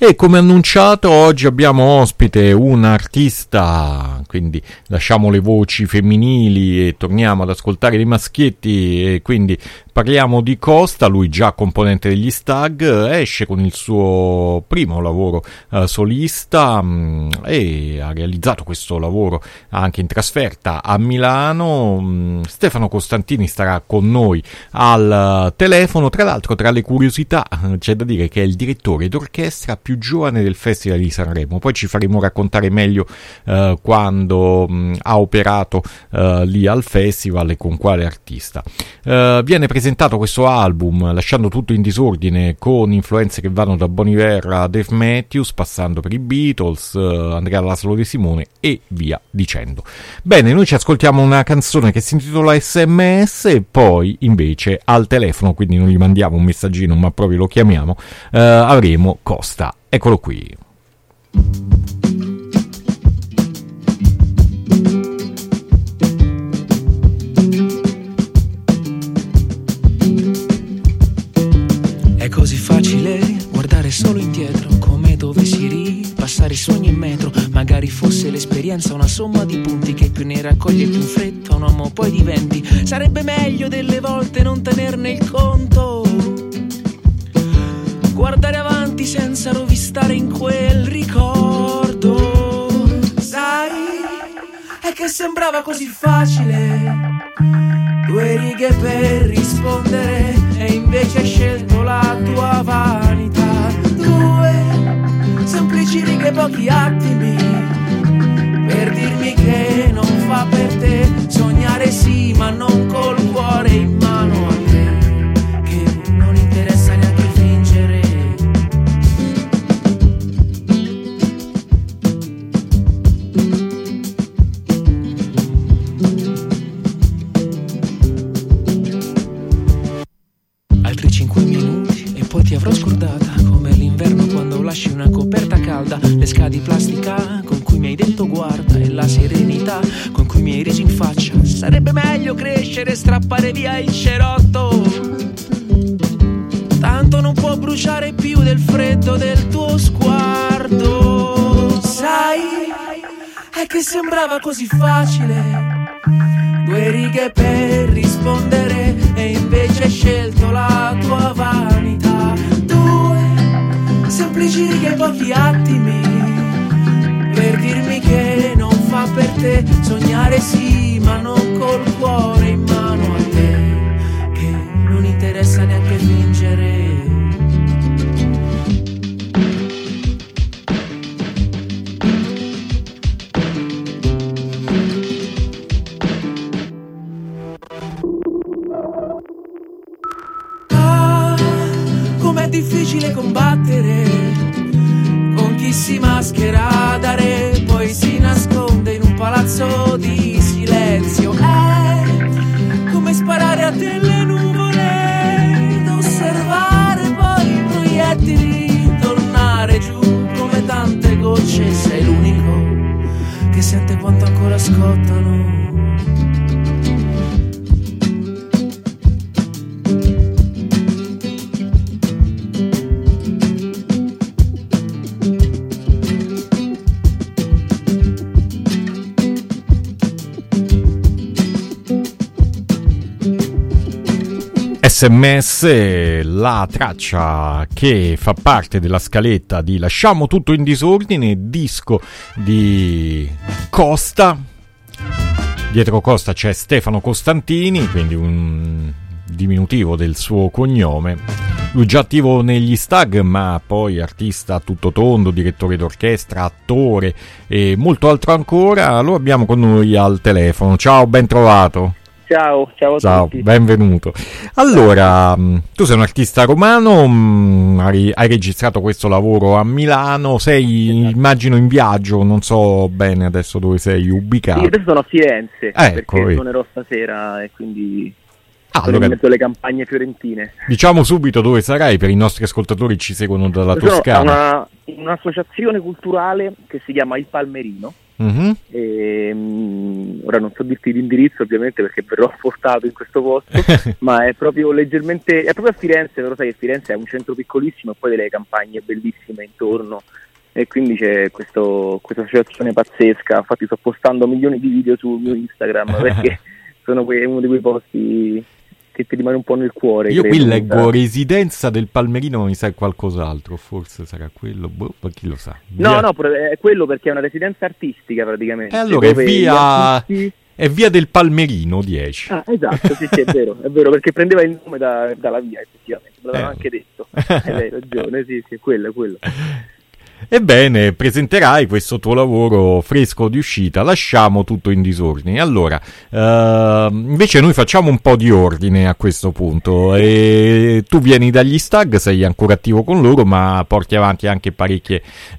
E come annunciato oggi abbiamo ospite un artista, quindi lasciamo le voci femminili e torniamo ad ascoltare i maschietti, e quindi parliamo di Costa, lui già componente degli Stag, esce con il suo primo lavoro solista e ha realizzato questo lavoro anche in trasferta a Milano. Stefano Costantini starà con noi al telefono. Tra l'altro, tra le curiosità c'è da dire che è il direttore d'orchestra più giovane del Festival di Sanremo. Poi ci faremo raccontare meglio quando ha operato lì al festival e con quale artista. Viene presentato questo album lasciando tutto in disordine, con influenze che vanno da Bon Iver a Dave Matthews, passando per i Beatles, Andrea Laszlo De Simone e via dicendo. Bene, noi ci ascoltiamo una canzone che si intitola SMS e poi invece al telefono, quindi non gli mandiamo un messaggino ma proprio lo chiamiamo, avremo Costa. Eccolo qui. È così facile guardare solo indietro, come dovessi ripassare i sogni in metro. Magari fosse l'esperienza una somma di punti che più ne raccoglie più in fretta un uomo poi diventi. Sarebbe meglio delle volte non tenerne il conto, guardare avanti senza rovistare in quel ricordo. Sai, è che sembrava così facile, 2 righe per rispondere, e invece hai scelto la tua vanità. 2 semplici righe, pochi attimi per dirmi che non fa per te. Sognare sì, ma non col cuore in mano, a te che non interessa neanche fingere. Altri 5 minuti e poi ti avrò scordata, come l'inverno quando lasci una coperta calda. Le scale di plastica con cui mi hai detto guarda, e la serenità con cui mi hai reso in faccia. Sarebbe meglio crescere e strappare via il cerotto, tanto non può bruciare più del freddo del tuo sguardo. Sai, è che sembrava così facile, 2 righe per rispondere, e invece hai scelto la tua vanità. 2 semplici righe, pochi attimi per dirmi che non fa per te. Sognare sì, ma non col cuore in mano, a te che non interessa neanche fingere. Com'è difficile combattere con chi si maschera da re, poi si nasconde in un palazzo di silenzio. È come sparare a delle nuvole ed osservare poi i proiettili tornare giù come tante gocce. Sei l'unico che sente quanto ancora scottano. SMS, la traccia che fa parte della scaletta di Lasciamo tutto in disordine, disco di Costa. Dietro Costa c'è Stefano Costantini, quindi un diminutivo del suo cognome. Lui già attivo negli Stag, ma poi artista a tutto tondo, direttore d'orchestra, attore e molto altro ancora. Lo abbiamo con noi al telefono. Ciao, ben trovato. Ciao a tutti. Benvenuto. Allora, tu sei un artista romano, hai registrato questo lavoro a Milano, sei immagino in viaggio, non so bene adesso dove sei ubicato. Io adesso sono a Firenze, ecco, perché suonerò stasera e quindi sono allora, in mezzo alle campagne fiorentine. Diciamo subito dove sarai, per i nostri ascoltatori ci seguono dalla Toscana. Un'associazione culturale che si chiama Il Palmerino, Ora non so dirti l'indirizzo ovviamente perché verrò portato in questo posto, ma è proprio leggermente, è proprio a Firenze, però sai che Firenze è un centro piccolissimo e poi delle campagne bellissime intorno, e quindi c'è questa associazione pazzesca. Infatti sto postando milioni di video sul mio Instagram perché sono uno di quei posti che ti rimane un po' nel cuore. Io qui leggo residenza del Palmerino, mi sa qualcos'altro, forse sarà quello, ma chi lo sa. No, è quello perché è una residenza artistica praticamente. E allora è via del Palmerino 10. Ah, esatto, sì, è vero, perché prendeva il nome dalla via, effettivamente, me l'avevano anche detto. Hai ragione, sì, è quello. Ebbene, presenterai questo tuo lavoro fresco di uscita, lasciamo tutto in disordine. Allora, invece noi facciamo un po' di ordine a questo punto, e tu vieni dagli Stag, sei ancora attivo con loro, ma porti avanti anche parecchi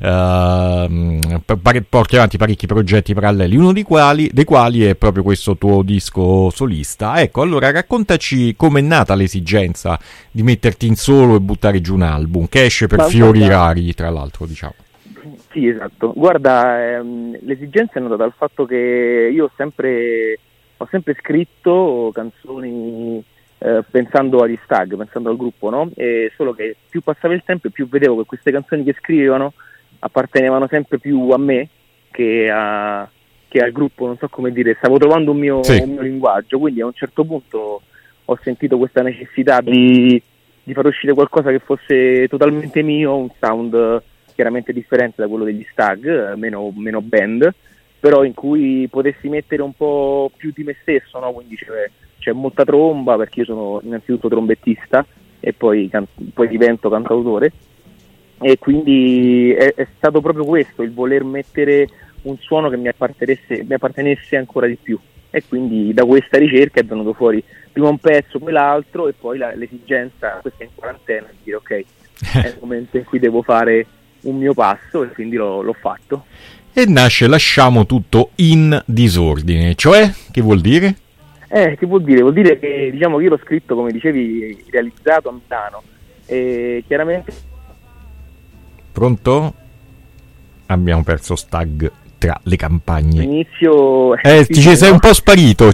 progetti paralleli, uno dei quali è proprio questo tuo disco solista. Ecco, allora raccontaci com'è nata l'esigenza di metterti in solo e buttare giù un album, che esce per fiori rari, tra l'altro, diciamo. Sì, esatto. Guarda, l'esigenza è nata dal fatto che io ho sempre scritto canzoni pensando agli Stag, pensando al gruppo, no? E solo che più passava il tempo e più vedevo che queste canzoni che scrivevano appartenevano sempre più a me che al gruppo, non so come dire, stavo trovando un mio linguaggio, quindi a un certo punto ho sentito questa necessità di far uscire qualcosa che fosse totalmente mio, un sound chiaramente differente da quello degli Stag, meno band, però in cui potessi mettere un po' più di me stesso, no? Quindi c'è molta tromba, perché io sono innanzitutto trombettista e poi divento cantautore, e quindi è stato proprio questo, il voler mettere un suono che mi appartenesse ancora di più, e quindi da questa ricerca è venuto fuori prima un pezzo, poi l'altro, e poi l'esigenza, questa in quarantena, di dire ok, è il momento in cui devo fare un mio passo, e quindi l'ho fatto. E nasce Lasciamo tutto in disordine, cioè che vuol dire? Che vuol dire? Vuol dire che, diciamo, che io l'ho scritto, come dicevi, realizzato a Milano, e chiaramente... Pronto? Abbiamo perso Stag tra le campagne. Inizio... ci sei un po' sparito,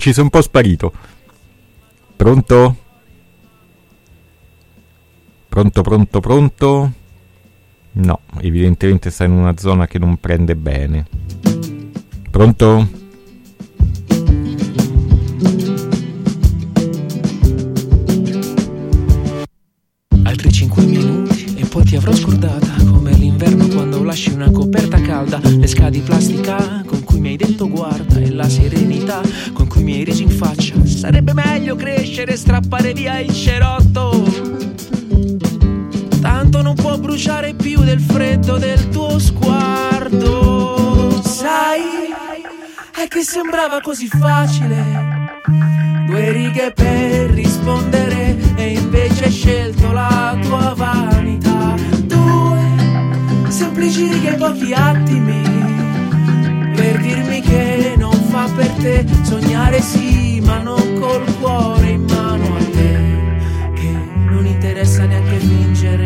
Pronto? Pronto? No, evidentemente sta in una zona che non prende bene. Pronto? Altri 5 minuti e poi ti avrò scordata, come l'inverno quando lasci una coperta calda, le scale di plastica con cui mi hai detto guarda, e la serenità con cui mi hai reso in faccia. Sarebbe meglio crescere e strappare via il cerotto, tanto non può bruciare più del freddo del tuo sguardo. Sai, è che sembrava così facile, 2 righe per rispondere, e invece hai scelto la tua vanità. 2 semplici righe, pochi attimi per dirmi che non fa per te. Sognare sì, ma non col cuore in mano a te, che non interessa neanche fingere.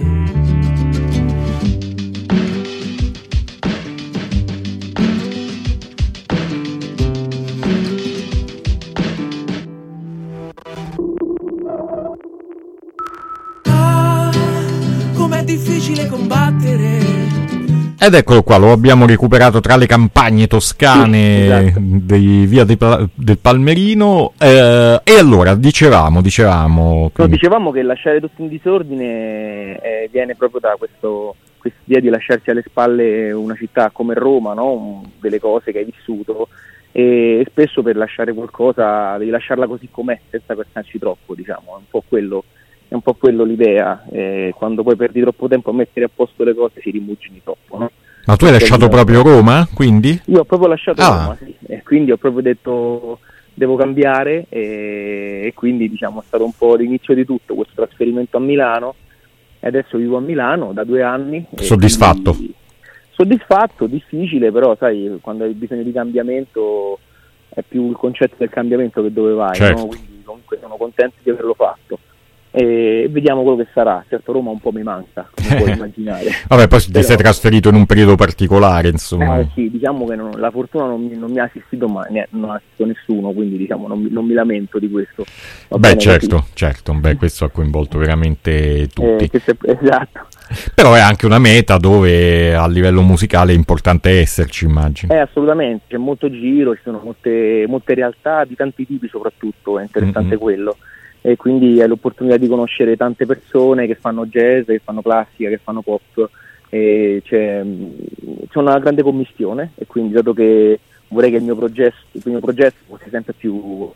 Com'è difficile combattere. Ed eccolo qua, lo abbiamo recuperato tra le campagne toscane, esatto, di via del Palmerino, e allora dicevamo che lasciare tutto in disordine viene proprio da quest'idea di lasciarsi alle spalle una città come Roma, no? Delle cose che hai vissuto, e spesso per lasciare qualcosa devi lasciarla così com'è, senza pensarci troppo, diciamo. È un po' quello l'idea, quando poi perdi troppo tempo a mettere a posto le cose si rimugini troppo, no? Ma tu hai lasciato proprio Roma, quindi? Io ho proprio lasciato Roma, sì, e quindi ho proprio detto devo cambiare, e quindi, diciamo, è stato un po' l'inizio di tutto questo trasferimento a Milano, e adesso vivo a Milano da 2 anni. Soddisfatto? Soddisfatto, difficile, però sai, quando hai bisogno di cambiamento è più il concetto del cambiamento che dove vai, certo, no? Quindi comunque sono contento di averlo fatto. e vediamo quello che sarà. Certo, Roma un po' mi manca, come puoi immaginare. Vabbè, poi ti sei trasferito in un periodo particolare, insomma. Sì, diciamo che la fortuna non mi ha assistito mai, non ha assistito nessuno, quindi diciamo non mi lamento di questo. Certo, questo ha coinvolto veramente tutti. Esatto. Però è anche una meta dove a livello musicale è importante esserci, immagino. Assolutamente, c'è molto giro, ci sono molte realtà di tanti tipi, soprattutto è interessante quello, e quindi hai l'opportunità di conoscere tante persone che fanno jazz, che fanno classica, che fanno pop, e c'è una grande commistione, e quindi dato che vorrei che il mio progetto fosse sempre più...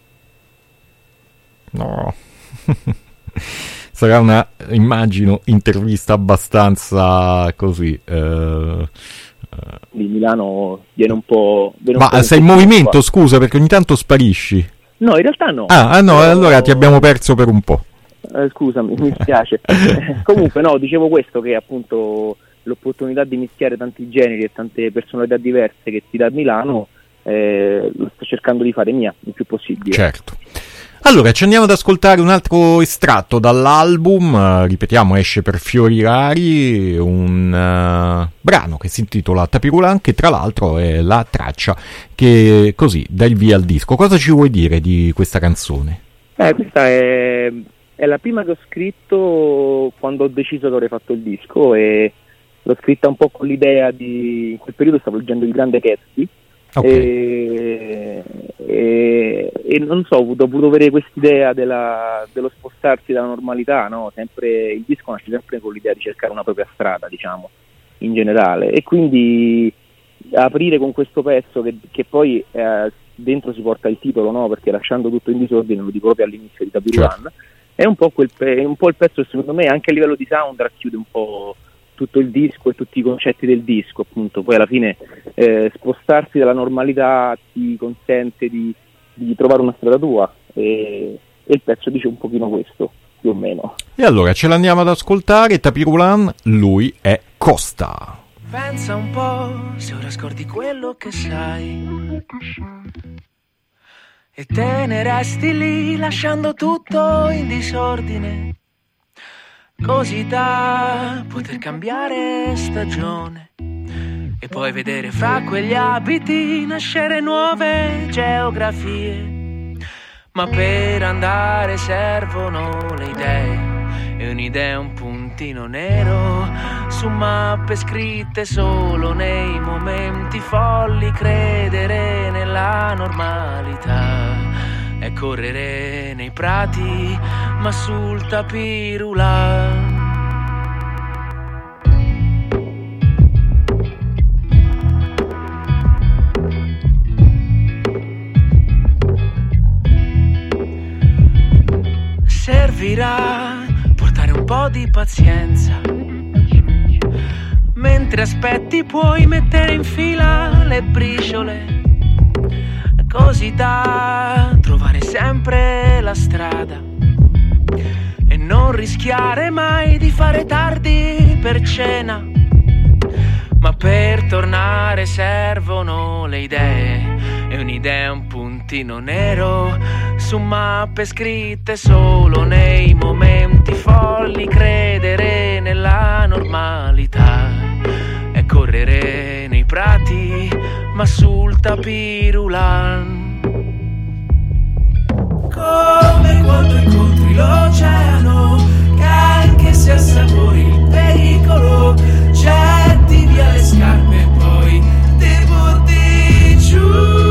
No... Sarà una, immagino, intervista abbastanza così. Di Milano viene un po'. Sei in movimento, scusa, perché ogni tanto sparisci. No, in realtà no. No, allora ti abbiamo perso per un po'. Scusami, mi spiace. Comunque, no, dicevo questo, che appunto l'opportunità di mischiare tanti generi e tante personalità diverse che ti dà Milano, lo sto cercando di fare mia il più possibile. Certo. Allora, ci andiamo ad ascoltare un altro estratto dall'album, ripetiamo, esce per Fiori Rari, un brano che si intitola Tapirulan, che tra l'altro è la traccia che così dà il via al disco. Cosa ci vuoi dire di questa canzone? Questa è la prima che ho scritto quando ho deciso che avrei fatto il disco, e l'ho scritta un po' con l'idea in quel periodo stavo leggendo il grande Gatsby. Okay. E non so, ho voluto avere quest'idea dello spostarsi dalla normalità, no? Sempre il disco nasce sempre con l'idea di cercare una propria strada, diciamo, in generale, e quindi aprire con questo pezzo che poi dentro si porta il titolo, no? Perché lasciando tutto in disordine, lo dico proprio all'inizio di Tapirulan, è un po' il pezzo che secondo me anche a livello di sound racchiude un po' tutto il disco e tutti i concetti del disco, appunto. Poi alla fine spostarsi dalla normalità ti consente di trovare una strada tua, e il pezzo dice un pochino questo, più o meno. E allora ce l'andiamo ad ascoltare. Tapirulan, lui è Costa. Pensa un po' se ora scordi quello che sai e te ne resti lì lasciando tutto in disordine, così da poter cambiare stagione e poi vedere fra quegli abiti nascere nuove geografie. Ma per andare servono le idee, e un'idea è un puntino nero su mappe scritte solo nei momenti folli. Credere nella normalità è correre nei prati ma sul tapirulan. Servirà portare un po' di pazienza, mentre aspetti puoi mettere in fila le briciole, così da trovare sempre la strada e non rischiare mai di fare tardi per cena. Ma per tornare servono le idee, e un'idea è un puntino nero su mappe scritte solo nei momenti folli. Credere nella normalità è correre nei prati ma sul tapirulan. Come quando incontri l'oceano, che anche se assapori il pericolo, getti via le scarpe e poi ti butti giù.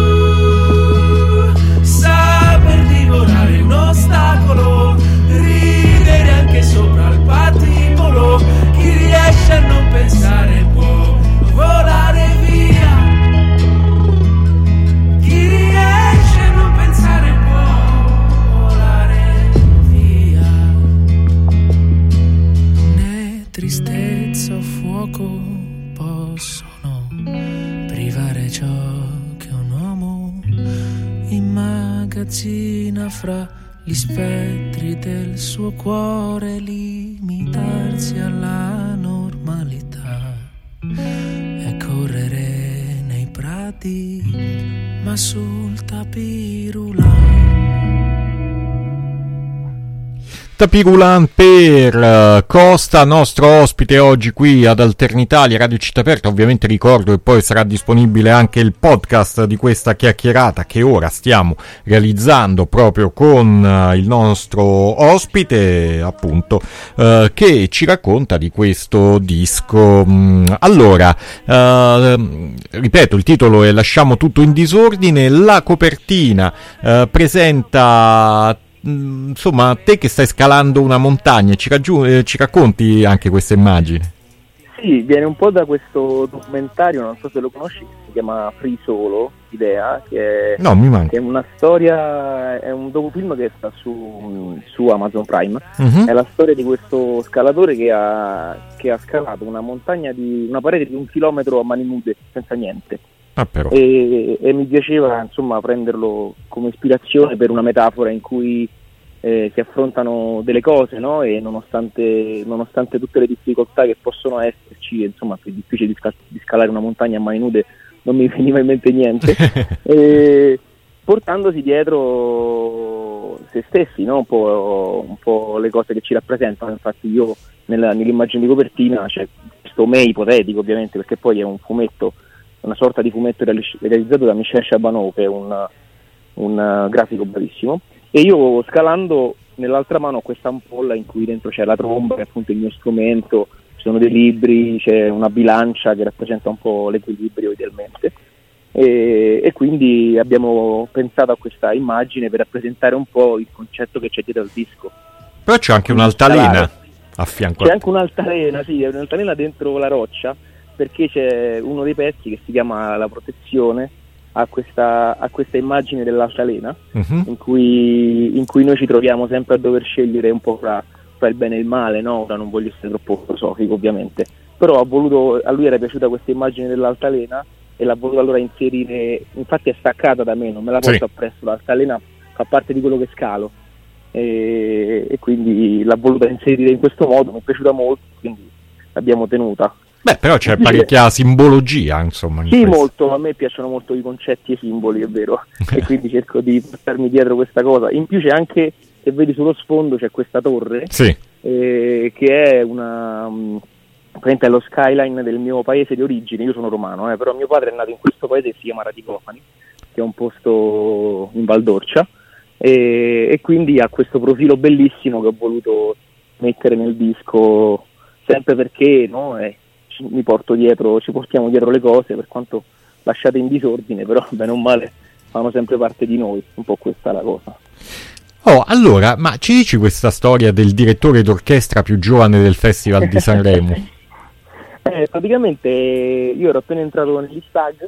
Saper divorare un ostacolo, ridere anche sopra il patibolo. Chi riesce a non pensare può volare via. Chi riesce a non pensare può volare via. Né tristezza o fuoco possono privare ciò che un uomo immagazzina fra gli spettri del suo cuore. Limitarsi alla normalità è correre nei prati ma sul tapirulan. Tapirulan per Costa, nostro ospite oggi qui ad Alternitalia, Radio Città Aperta. Ovviamente ricordo che poi sarà disponibile anche il podcast di questa chiacchierata che ora stiamo realizzando proprio con il nostro ospite, appunto, che ci racconta di questo disco. Allora, ripeto, il titolo è Lasciamo tutto in disordine, la copertina presenta, insomma, te che stai scalando una montagna, ci racconti anche questa immagine? Sì, viene un po' da questo documentario, non so se lo conosci, che si chiama Free Solo, Idea, che No, mi manca. è una storia, è un docufilm che sta su Amazon Prime. È la storia di questo scalatore che ha scalato una montagna una parete di 1 chilometro a mani nude, senza niente. Ah, però. E mi piaceva, insomma, prenderlo come ispirazione per una metafora in cui si affrontano delle cose, no? E nonostante tutte le difficoltà che possono esserci, insomma, è difficile di scalare una montagna a mani nude, non mi veniva in mente niente, e portandosi dietro se stessi, no? Un po' le cose che ci rappresentano. Infatti io nell'immagine di copertina c'è questo me ipotetico, ovviamente, perché poi è un fumetto, una sorta di fumetto realizzato da Michel Chabanot, che è un grafico bravissimo, e io scalando nell'altra mano ho questa ampolla in cui dentro c'è la tromba, che è appunto il mio strumento, ci sono dei libri, c'è una bilancia che rappresenta un po' l'equilibrio idealmente, e quindi abbiamo pensato a questa immagine per rappresentare un po' il concetto che c'è dietro al disco. Però c'è anche un'altalena a fianco. C'è anche un'altalena, sì, è un'altalena dentro la roccia, perché c'è uno dei pezzi che si chiama La protezione, a questa immagine dell'altalena, in cui noi ci troviamo sempre a dover scegliere un po' fra il bene e il male, no? Ora non voglio essere troppo filosofico, ovviamente, però a lui era piaciuta questa immagine dell'altalena e l'ha voluto allora inserire. Infatti è staccata da me, non me la porto appresso, l'altalena fa parte di quello che scalo, e quindi l'ha voluta inserire in questo modo, mi è piaciuta molto, quindi l'abbiamo tenuta. Beh, però c'è parecchia simbologia, insomma. Sì, molto, a me piacciono molto i concetti e i simboli, è vero, e quindi cerco di portarmi dietro questa cosa. In più c'è anche, se vedi sullo sfondo, c'è questa torre, che è praticamente è lo skyline del mio paese di origine. Io sono romano, però mio padre è nato in questo paese che si chiama Radicofani, che è un posto in Val d'Orcia, e quindi ha questo profilo bellissimo che ho voluto mettere nel disco, sempre perché, no, ci portiamo dietro le cose, per quanto lasciate in disordine, però bene o male fanno sempre parte di noi, un po' questa è la cosa. Oh, allora, ma ci dici questa storia del direttore d'orchestra più giovane del Festival di Sanremo? Praticamente io ero appena entrato negli Stag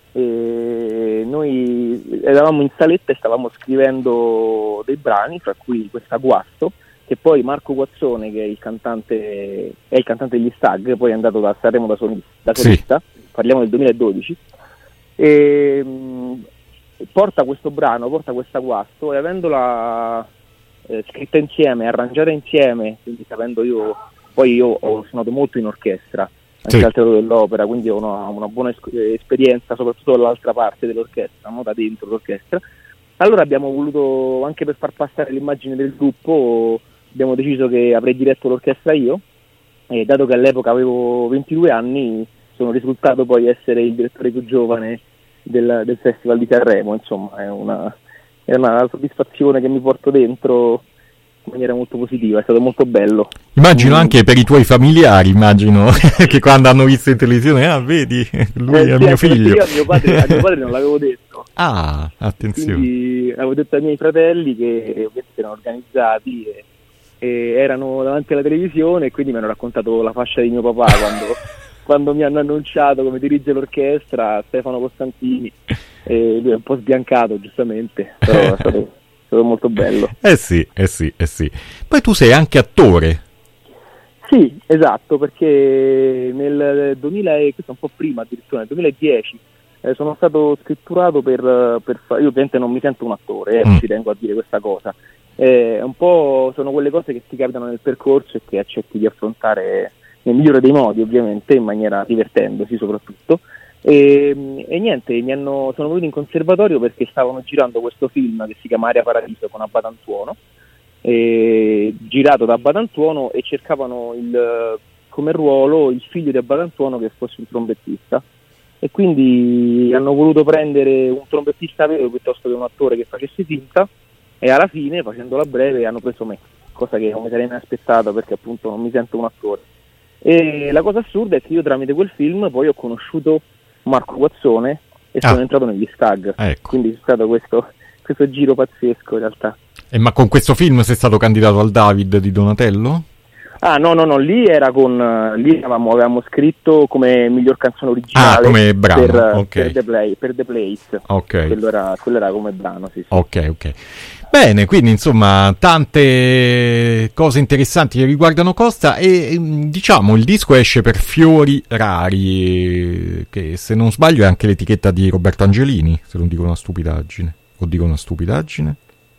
e noi eravamo in saletta e stavamo scrivendo dei brani, fra cui questa Guasto, che poi Marco Guazzone, che è il cantante degli Stag, poi è andato da Sanremo da solista, parliamo del 2012, e porta questo brano, porta questa Guasto, e avendola scritta insieme, arrangiata insieme, quindi sapendo io ho suonato molto in orchestra, anche al Teatro dell'Opera, quindi ho una buona esperienza, soprattutto dall'altra parte dell'orchestra, no? Da dentro l'orchestra. Allora abbiamo voluto, anche per far passare l'immagine del gruppo, abbiamo deciso che avrei diretto l'orchestra io, e dato che all'epoca avevo 22 anni sono risultato poi essere il direttore più giovane del Festival di Sanremo. Insomma, è una soddisfazione che mi porto dentro in maniera molto positiva, è stato molto bello. Immagino anche per i tuoi familiari, immagino che quando hanno visto in televisione, vedi, lui è mio figlio. Io a mio padre non l'avevo detto. Ah, attenzione. Quindi avevo detto ai miei fratelli, che ovviamente erano organizzati e erano davanti alla televisione, e quindi mi hanno raccontato la fascia di mio papà quando mi hanno annunciato come dirige l'orchestra, Stefano Costantini, e lui è un po' sbiancato, giustamente, però è stato molto bello. Sì. Poi tu sei anche attore. Sì, esatto, perché nel 2000, questo è un po' prima addirittura, nel 2010 sono stato scritturato per io ovviamente non mi sento un attore, ci tengo a dire questa cosa. Un po' sono quelle cose che ti capitano nel percorso e che accetti di affrontare nel migliore dei modi, ovviamente, in maniera divertendosi soprattutto. E niente, sono venuto in conservatorio perché stavano girando questo film che si chiama Aria Paradiso con Abbatantuono, girato da Badantuono, e cercavano come ruolo il figlio di Badantuono che fosse un trombettista, e quindi hanno voluto prendere un trombettista vero piuttosto che un attore che facesse finta, e alla fine, facendola breve, hanno preso me, cosa che non mi sarei mai aspettato perché appunto non mi sento un attore. E la cosa assurda è che io tramite quel film poi ho conosciuto Marco Guazzone e sono entrato negli Stag, ecco. Quindi c'è stato questo giro pazzesco in realtà. Ma con questo film sei stato candidato al David di Donatello? Ah no, lì avevamo scritto come miglior canzone originale, come brano, okay. per The Place, okay. quello era come brano, sì. Ok. Bene, quindi insomma tante cose interessanti che riguardano Costa, e diciamo il disco esce per Fiori Rari, che se non sbaglio è anche l'etichetta di Roberto Angelini, se non dico una stupidaggine, o dico una stupidaggine?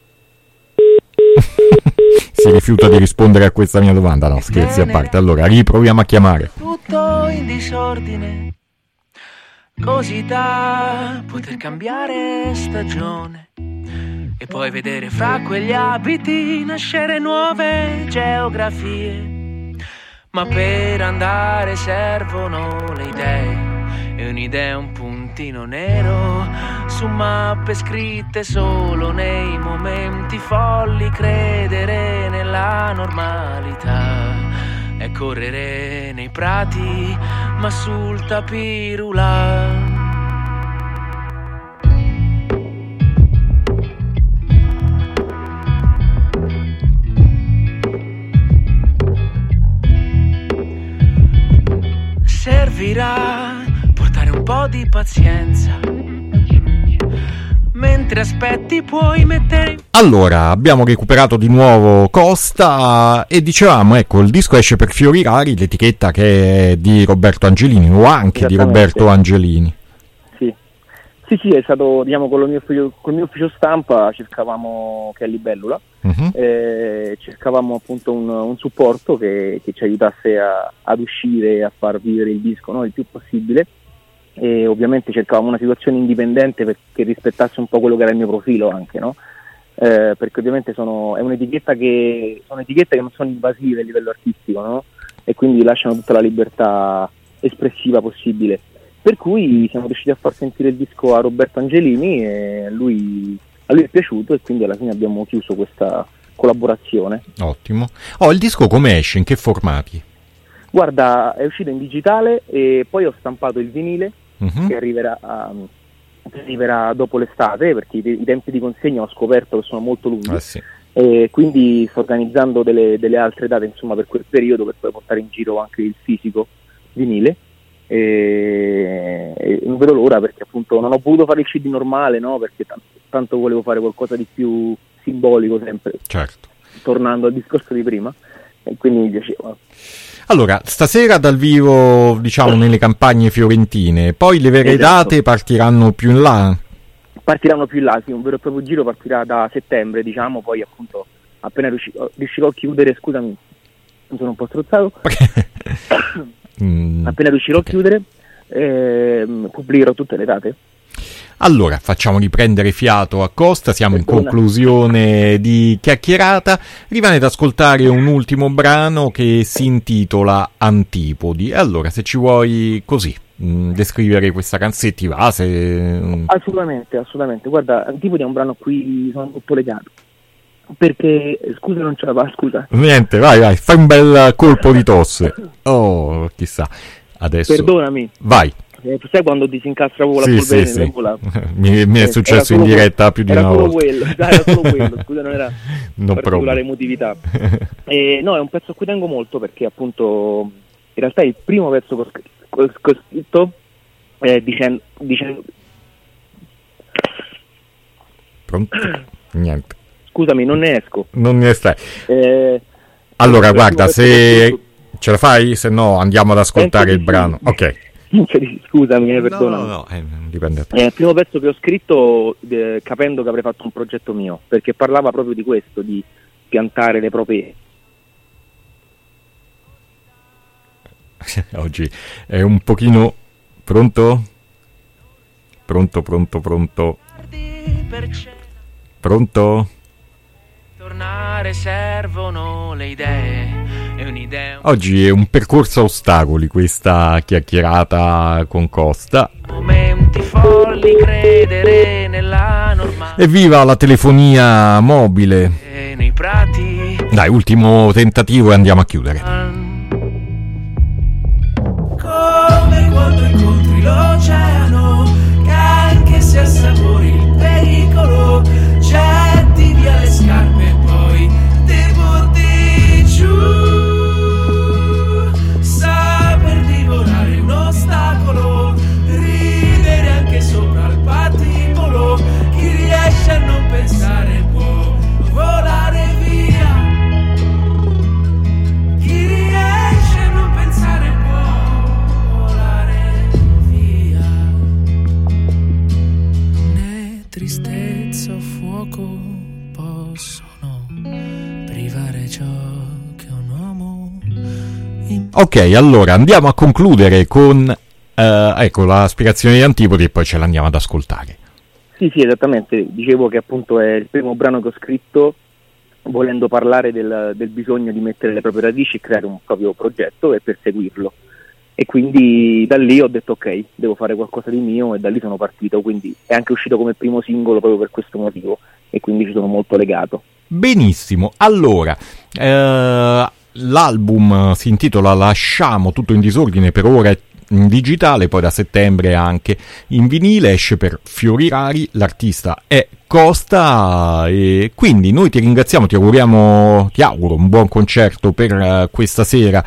Si rifiuta di rispondere a questa mia domanda, no, scherzi a parte. Allora riproviamo a chiamare. Tutto in disordine, così da poter cambiare stagione e poi vedere fra quegli abiti nascere nuove geografie. Ma per andare servono le idee, e un'idea è un puntino nero su mappe scritte solo nei momenti folli. Credere nella normalità è correre nei prati ma sul tapirulà. Servirà portare un po' di pazienza, mentre aspetti puoi mettere... Allora, abbiamo recuperato di nuovo Costa e dicevamo, ecco, il disco esce per Fiori Rari, l'etichetta che è di Roberto Angelini, o anche di Roberto Angelini. Sì, è stato, diciamo, con il mio ufficio stampa cercavamo, che è Libellula, cercavamo appunto un supporto che ci aiutasse ad uscire e a far vivere il disco, no, il più possibile, e ovviamente cercavamo una situazione indipendente che rispettasse un po' quello che era il mio profilo anche, no? Perché ovviamente sono etichette che non sono invasive a livello artistico, no? E quindi lasciano tutta la libertà espressiva possibile. Per cui siamo riusciti a far sentire il disco a Roberto Angelini e a lui è piaciuto, e quindi alla fine abbiamo chiuso questa collaborazione. Ottimo. Il disco come esce? In che formati? Guarda, è uscito in digitale e poi ho stampato il vinile che arriverà dopo l'estate, perché i tempi di consegna ho scoperto che sono molto lunghi. Sì. E quindi sto organizzando delle altre date, insomma, per quel periodo, per poi portare in giro anche il fisico vinile. E non vedo l'ora, perché appunto non ho voluto fare il CD normale, no? Perché tanto volevo fare qualcosa di più simbolico sempre, certo, tornando al discorso di prima, e quindi mi piaceva. Allora, stasera dal vivo, diciamo, nelle campagne fiorentine, poi le vere date partiranno più in là? Partiranno più in là, sì, un vero e proprio giro partirà da settembre, diciamo, poi appunto appena riuscirò a chiudere, scusami, mi sono un po' strozzato. Appena riuscirò a chiudere, pubblicherò tutte le date. Allora, facciamo riprendere fiato a Costa, siamo in conclusione di chiacchierata. Rimane ad ascoltare un ultimo brano che si intitola Antipodi. Allora, se ci vuoi così descrivere questa canzone, ti va? Assolutamente. Guarda, Antipodi è un brano a cui sono molto legato, perché, scusa, non ce la fa, scusa. Niente, vai, fai un bel colpo di tosse. Oh, chissà, adesso... Perdonami. Vai. Sai quando ti si incastra proprio la polvere nell'embolo? Mi è successo in diretta più di una volta. Era solo quello, scusa, non era particolare emotività. No, è un pezzo a cui tengo molto, perché appunto in realtà è il primo pezzo che ho scritto dicendo... Pronto? Niente. Scusami, non ne esco. Non ne stai. Allora, guarda, se ce la fai, se no andiamo ad ascoltare il brano. Ok. Scusami, perdona. No, dipende. È il primo pezzo che ho scritto capendo che avrei fatto un progetto mio, perché parlava proprio di questo, di piantare le proprie... Oggi è un pochino... Pronto? Pronto? tornare servono le idee e un'idea. Oggi è un percorso a ostacoli questa chiacchierata con Costa. Momenti folli, credere nella normalità. Evviva la telefonia mobile. E nei prati. Dai, ultimo tentativo e andiamo a chiudere. Come quando incontri l'oceano, che anche se assapori il pericolo, getti via le scarpe e poi ti butti giù. Saper divorare un ostacolo, ridere anche sopra il patibolo. Chi riesce a non pensare può volare via. Chi riesce a non pensare può volare via. Né tristezza o fuoco possono privare ciò che un uomo. Ok, allora andiamo a concludere con ecco la spiegazione di Antipodi e poi ce l'andiamo ad ascoltare. Sì, esattamente, dicevo che appunto è il primo brano che ho scritto volendo parlare del bisogno di mettere le proprie radici e creare un proprio progetto e perseguirlo. E quindi da lì ho detto ok, devo fare qualcosa di mio e da lì sono partito, quindi è anche uscito come primo singolo proprio per questo motivo e quindi ci sono molto legato. Benissimo, allora l'album si intitola Lasciamo tutto in disordine, per ora è in digitale, poi da settembre anche in vinile, esce per Fiori Rari, l'artista è Costa e quindi noi ti ringraziamo, ti auguro un buon concerto per questa sera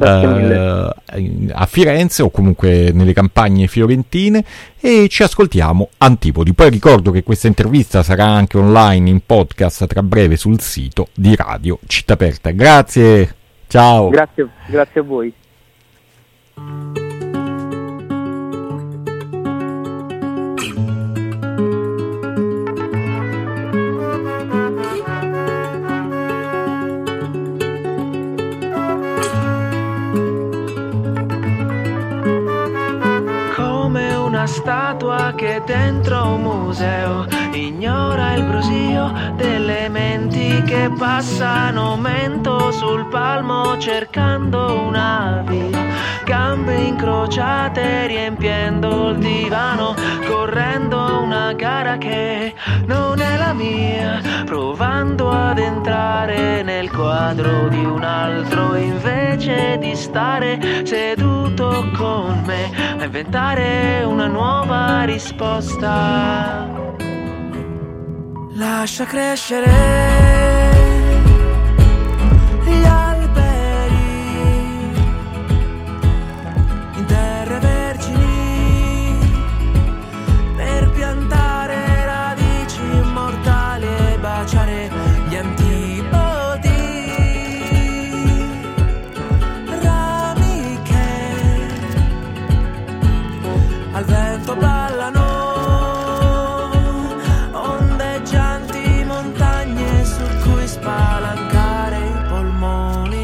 a Firenze o comunque nelle campagne fiorentine e ci ascoltiamo Antipodi. Poi ricordo che questa intervista sarà anche online in podcast tra breve sul sito di Radio Città Aperta. Grazie, ciao. Grazie a voi. Statua che dentro un museo ignora il brusio delle menti che passano mento sul palmo cercando una via, gambe incrociate riempiendo il divano, correndo una gara che non è la mia, provando ad entrare nel quadro di un altro invece di stare seduto con me a inventare una nuova risposta. Lascia crescere gli alberi in terre vergini per piantare radici immortali e baciare gli antipodi, rami che al vento ballano, ondeggianti montagne su cui spalancare i polmoni.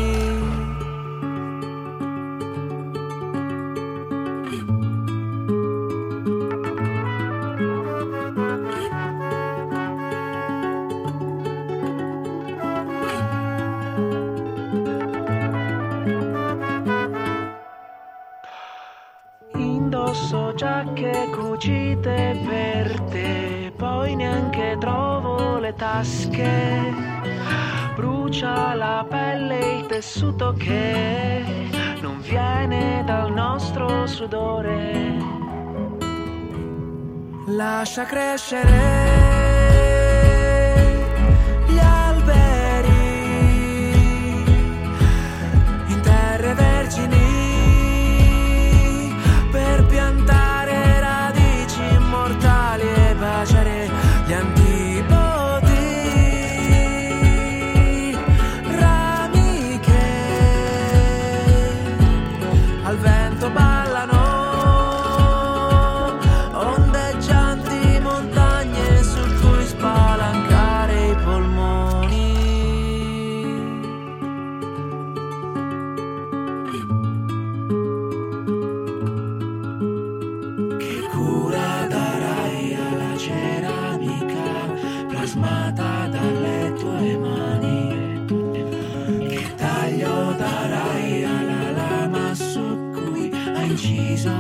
Indosso giacche cucite per te, poi neanche trovo le tasche. Brucia la pelle il tessuto che non viene dal nostro sudore. Lascia crescere gli alberi in terre vergini per piantare radici immortali e baciare gli antipodi, rami che al vento ballano, ondeggianti montagne sul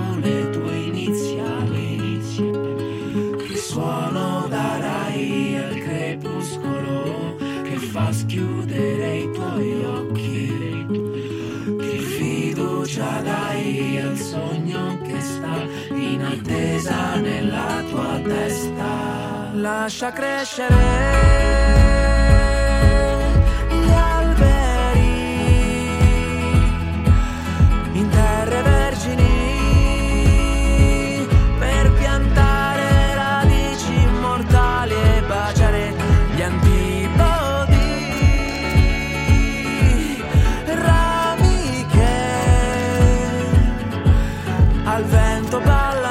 le tue iniziali, che suono darai al crepuscolo che fa schiudere i tuoi occhi, che fiducia dai al sogno che sta in attesa nella tua testa. Lascia crescere in terre vergini per piantare radici immortali e baciare gli antipodi, rami che al vento ballano